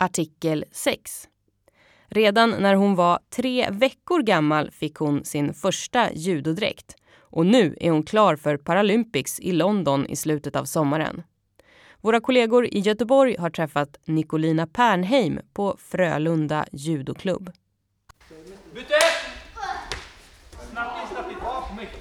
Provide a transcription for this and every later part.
Artikel 6. Redan när hon var 3 veckor gammal fick hon sin första judodräkt. Och nu är hon klar för Paralympics i London i slutet av sommaren. Våra kollegor i Göteborg har träffat Nicolina Pernheim på Frölunda judoklubb. Bytte! Snabbt bak mig.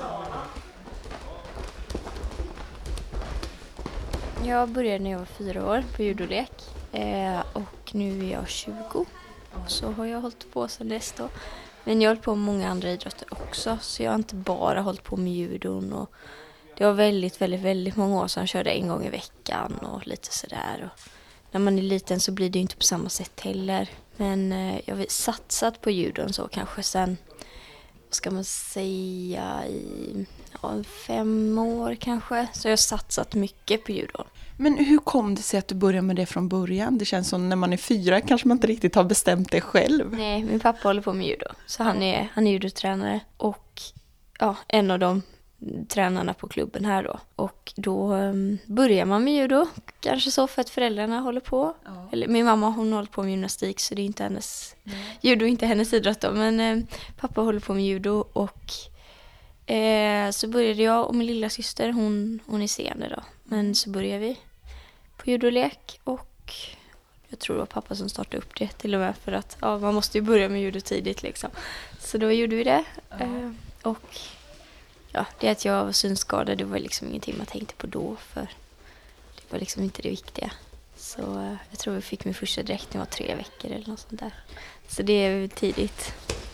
Jag började när jag var 4 år på judolek och nu är jag 20. Så har jag hållit på sedan dess då. Men jag har hållit på med många andra idrotter också, så jag har inte bara hållit på med judon. Och det var väldigt många år sedan jag körde 1 gång i veckan och lite sådär. Och när man är liten så blir det inte på samma sätt heller. Men jag har satsat på judon så kanske sen, vad ska man säga, i 5 år kanske. Så jag har satsat mycket på judon. Men hur kom det sig att du började med det från början? Det känns som när man är 4 kanske man inte riktigt har bestämt det själv. Nej, min pappa håller på med judo. Så han är judotränare och en av de tränarna på klubben här då. Och då börjar man med judo. Kanske så för att föräldrarna håller på. Ja. Eller, min mamma hon håller på med gymnastik så det är inte hennes judo är inte hennes idrott då. Men pappa håller på med judo och så började jag och min lilla syster, hon är senare då. Men så började vi på judolek och jag tror det var pappa som startade upp det till och med för att man måste ju börja med judo tidigt liksom. Så då gjorde vi det. Och det att jag var synskadad, det var liksom ingenting man tänkte på då för det var liksom inte det viktiga. Så jag tror vi fick min första dräkt när jag var 3 veckor eller något sånt där. Så det är tidigt.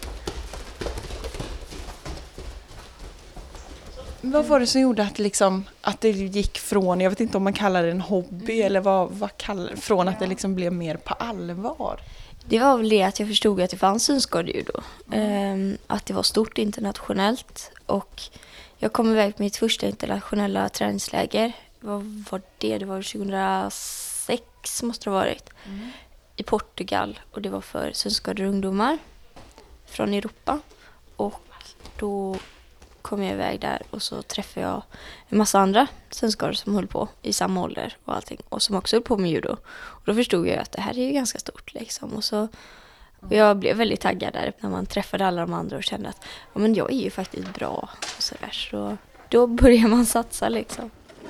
Vad var det som gjorde att det gick från, jag vet inte om man kallar det en hobby eller från att det liksom blev mer på allvar? Det var väl det att jag förstod att det fanns synskadejudo. Att det var stort internationellt och jag kom iväg på mitt första internationella träningsläger. Vad var det? Det var 2006 måste det ha varit. I Portugal och det var för synskadade ungdomar från Europa och då kom jag iväg där och så träffade jag en massa andra synskadade som höll på i samma ålder och allting och som också höll på med judo. Och då förstod jag att det här är ju ganska stort liksom. Och jag blev väldigt taggad där när man träffade alla de andra och kände att men jag är ju faktiskt bra och så där. Så då börjar man satsa liksom.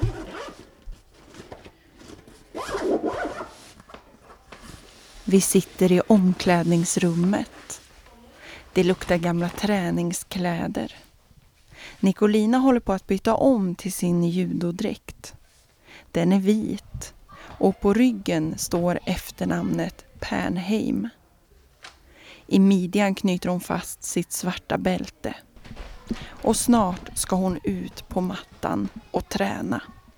Vi sitter i omklädningsrummet. Det luktar gamla träningskläder. Nicolina håller på att byta om till sin judodräkt. Den är vit och på ryggen står efternamnet Pernheim. I midjan knyter hon fast sitt svarta bälte. Och snart ska hon ut på mattan och träna.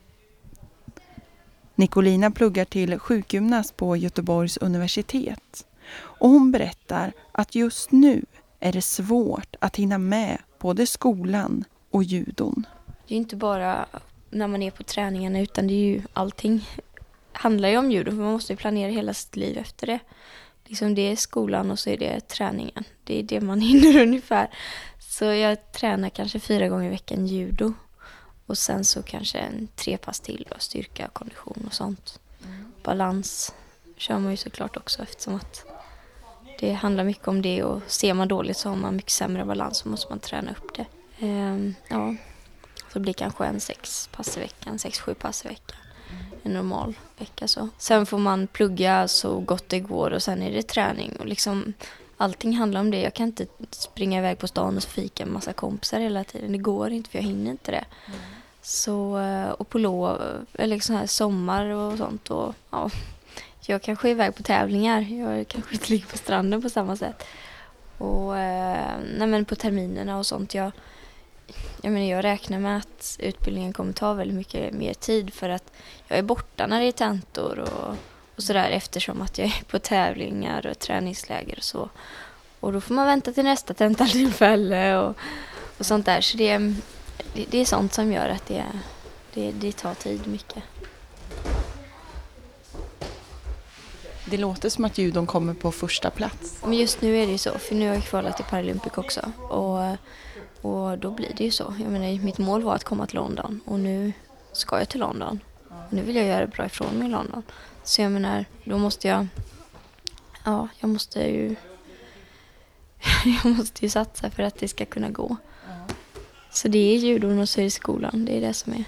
Nicolina pluggar till sjukgymnast på Göteborgs universitet. Och hon berättar att just nu är det svårt att hinna med både skolan och judon. Det är inte bara när man är på träningarna utan det är ju allting handlar ju om judo. Man måste ju planera hela sitt liv efter det. Liksom det är skolan och så är det träningen. Det är det man hinner ungefär. Så jag tränar kanske 4 gånger i veckan judo. Och sen så kanske 3 pass till och styrka, kondition och sånt. Balans kör man ju såklart också eftersom att det handlar mycket om det och ser man dåligt så har man mycket sämre balans så måste man träna upp det. Så blir kanske 6 pass i veckan, 6-7 pass i veckan. En normal vecka så. Sen får man plugga så gott det går och sen är det träning och liksom allting handlar om det. Jag kan inte springa iväg på stan och fika med massa kompisar hela tiden. Det går inte för jag hinner inte det. Så, och på lov, eller sån här sommar och sånt och jag kanske är iväg på tävlingar. Jag kanske inte ligger på stranden på samma sätt. Och men på terminerna och sånt. Jag räknar med att utbildningen kommer ta väldigt mycket mer tid för att jag är borta när det är tentor och sådär eftersom att jag är på tävlingar och träningsläger och så. Och då får man vänta till nästa tentaltillfälle och sånt där. Så det är sånt som gör att det tar tid mycket. Det låter som att judon kommer på första plats. Men just nu är det ju så, för nu har jag kvalat till Paralympic också. Och då blir det ju så. Jag menar, mitt mål var att komma till London och nu ska jag till London. Och nu vill jag göra bra ifrån mig i London. Så jag menar, då måste jag ja, jag måste ju satsa för att det ska kunna gå. Så det är judon och så är det skolan, det är det som är.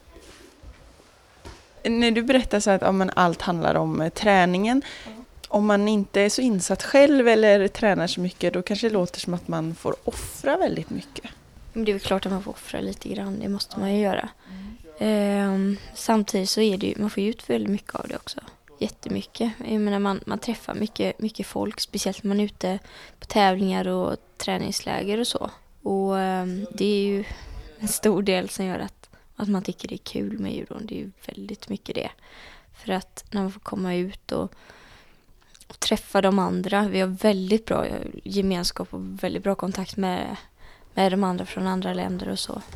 När du berättar så att allt handlar om träningen, om man inte är så insatt själv eller tränar så mycket, då kanske det låter som att man får offra väldigt mycket. Men det är väl klart att man får offra lite grann, det måste man ju göra. Samtidigt så är det ju, man får ju ut väldigt mycket av det också. Jättemycket. Jag menar, man träffar mycket folk, speciellt när man är ute på tävlingar och träningsläger och så. Och det är ju en stor del som gör att man tycker det är kul med judon. Det är ju väldigt mycket det. För att när man får komma ut och träffa de andra. Vi har väldigt bra gemenskap och väldigt bra kontakt med de andra från andra länder och så.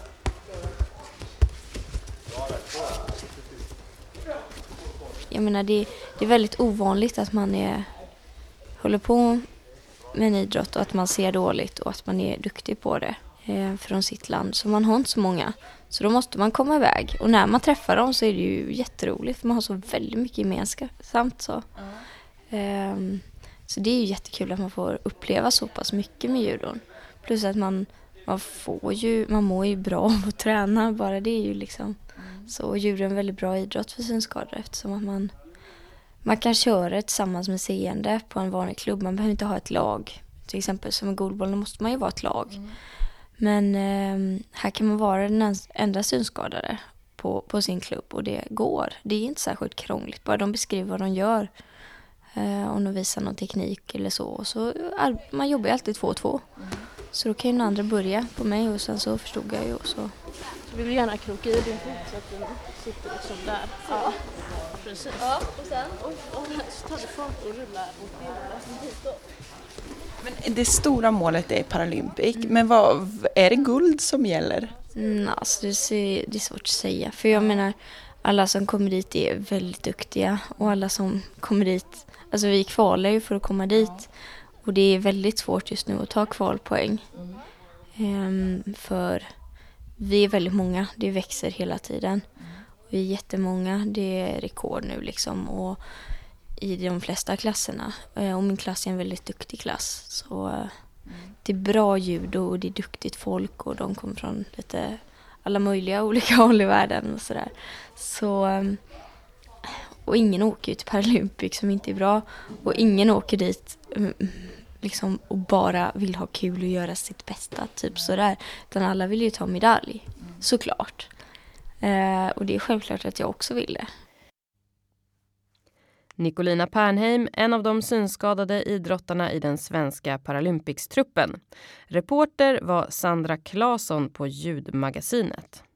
Jag menar, det är väldigt ovanligt att man håller på med en idrott och att man ser dåligt och att man är duktig på det från sitt land. Så man har inte så många. Så då måste man komma iväg. Och när man träffar dem så är det ju jätteroligt. För man har så väldigt mycket gemensamt så. Så det är ju jättekul att man får uppleva så pass mycket med judon. Plus att man mår ju bra av att träna. Bara det är ju liksom. Så judon är en väldigt bra idrott för synskadade eftersom att man kan köra tillsammans med seende på en vanlig klubb. Man behöver inte ha ett lag. Till exempel som en goalball, då måste man ju vara ett lag. Men här kan man vara den enda synskadade på sin klubb och det går. Det är inte särskilt krångligt. Bara de beskriver vad de gör. Om de visar någon teknik eller så. Och så man jobbar ju alltid 2-2. Så då kan ju den andra börja på mig och sen så förstod jag ju. Och så. Du vill gärna kroka i din fot så att den sitter liksom där. Ja, precis. Ja, och sen så tar du fart och rullar mot benen. Men det stora målet är Paralympic. Men är det guld som gäller? Alltså det är svårt att säga. För jag menar, alla som kommer dit är väldigt duktiga. Och alla som kommer dit, alltså vi kvalar ju för att komma dit. Och det är väldigt svårt just nu att ta kvalpoäng. För vi är väldigt många, det växer hela tiden. Vi är jättemånga, det är rekord nu liksom. Och i de flesta klasserna. Och min klass är en väldigt duktig klass. Så det är bra judo och det är duktigt folk. Och de kommer från lite alla möjliga olika håll i världen och sådär. Och ingen åker ju till Paralympics som inte är bra. Och ingen åker dit liksom och bara vill ha kul och göra sitt bästa. Typ sådär. Utan alla vill ju ta medalj. Såklart. Och det är självklart att jag också vill det. Nicolina Pernheim, en av de synskadade idrottarna i den svenska Paralympics-truppen. Reporter var Sandra Claesson på Ljudmagasinet.